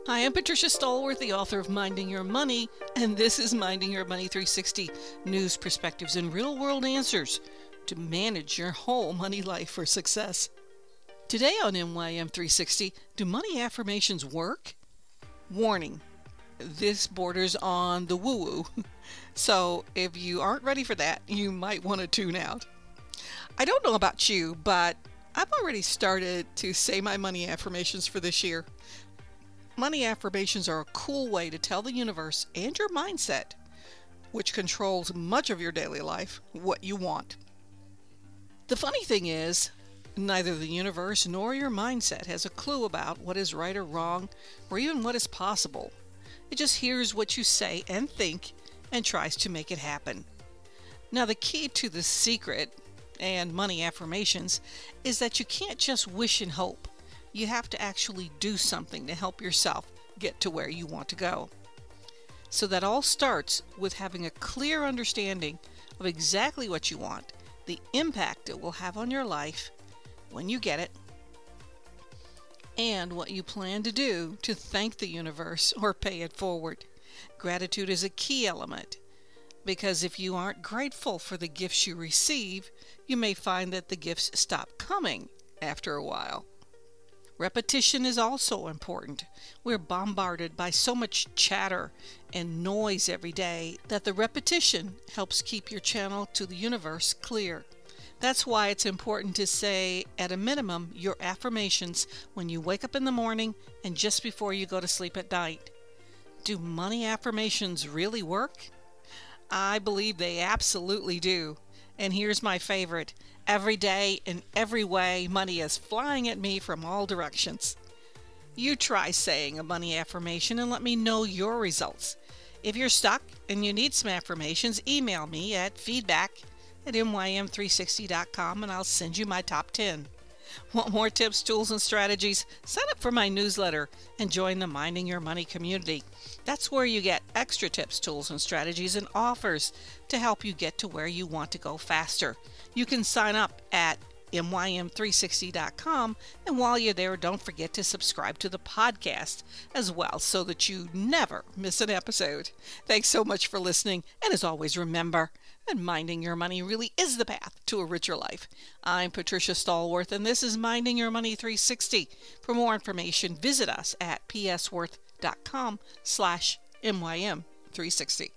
Hi, I'm Patricia Stallworth, the author of Minding Your Money, and this is Minding Your Money 360, news, perspectives, and real-world answers to manage your whole money life for success. Today on MYM 360, do money affirmations work? Warning, this borders on the woo-woo, so if you aren't ready for that, you might want to tune out. I don't know about you, but I've already started to say my money affirmations for this year. Money affirmations are a cool way to tell the universe and your mindset, which controls much of your daily life, what you want. The funny thing is, neither the universe nor your mindset has a clue about what is right or wrong, or even what is possible. It just hears what you say and think and tries to make it happen. Now, the key to the secret and money affirmations is that you can't just wish and hope. You have to actually do something to help yourself get to where you want to go. So that all starts with having a clear understanding of exactly what you want, the impact it will have on your life when you get it, and what you plan to do to thank the universe or pay it forward. Gratitude is a key element, because if you aren't grateful for the gifts you receive, you may find that the gifts stop coming after a while. Repetition is also important. We're bombarded by so much chatter and noise every day that the repetition helps keep your channel to the universe clear. That's why it's important to say, at a minimum, your affirmations when you wake up in the morning and just before you go to sleep at night. Do money affirmations really work? I believe they absolutely do. And here's my favorite. Every day, in every way, money is flying at me from all directions. You try saying a money affirmation and let me know your results. If you're stuck and you need some affirmations, email me at feedback@mym360.com and I'll send you my top 10. Want more tips, tools, and strategies? Sign up for my newsletter and join the Minding Your Money community. That's where you get extra tips, tools, and strategies and offers to help you get to where you want to go faster. You can sign up at mym360.com, and while you're there, don't forget to subscribe to the podcast as well so that you never miss an episode. Thanks so much for listening, and as always, remember that minding your money really is the path to a richer life. I'm Patricia Stallworth, and this is Minding Your Money 360. For more information, visit us at psworth.com/MYM360.